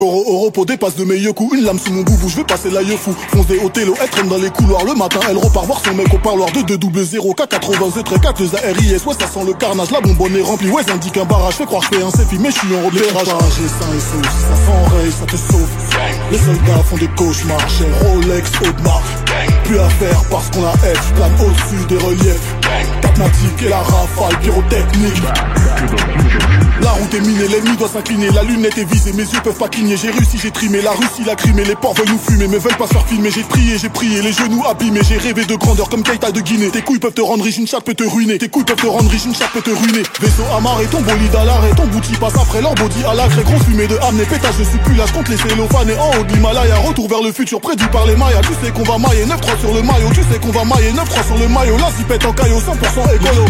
Europo dépasse de mes yeux coups, une lame sous mon boubou, je vais passer l'aïe fou. Foncé au télo, elle traîne dans les couloirs. Le matin, elle repart voir son mec au parloir. 2-2-0, K80, Z-4, ARIS. Ouais, ça sent le carnage, la bonbonne est remplie. Ouais, ça indique un barrage, fais croire que je fais un selfie, mais je suis en repérage. J'ai sain et sauce, ça s'enraye, ça te sauve. Les soldats font des cauchemars, chez Rolex, Audemars. Plus à faire parce qu'on a F, plane au-dessus des reliefs. Catmatique et la rafale, pyrotechnique. La route est minée, l'ennemi doit s'incliner. La lunette est visée, mes yeux peuvent pas cligner. J'ai réussi, j'ai trimé, la Russie l'a crimé. Les porcs veulent nous fumer, mais veulent pas se faire filmer. J'ai prié, les genoux abîmés. J'ai rêvé de grandeur comme Keita de Guinée. Tes couilles peuvent te rendre riche, une chatte peut te ruiner. Tes couilles peuvent te rendre riche, une chatte peut te ruiner. Vaisseau amarré, ton bolide à l'arrêt. Ton bouti passe après leur body à l'acré. Grosse fumée de âme, les pétages, je suis plus là. Je compte les cellophanes et en haut de l'Himalaya. Retour vers le futur, prédit par les Mayas. Tu sais qu'on va mailler 9-3 sur le maillot. Tu sais qu'on va mailler 9-3 sur le maillot. La zipette en caillot, 100% écolo.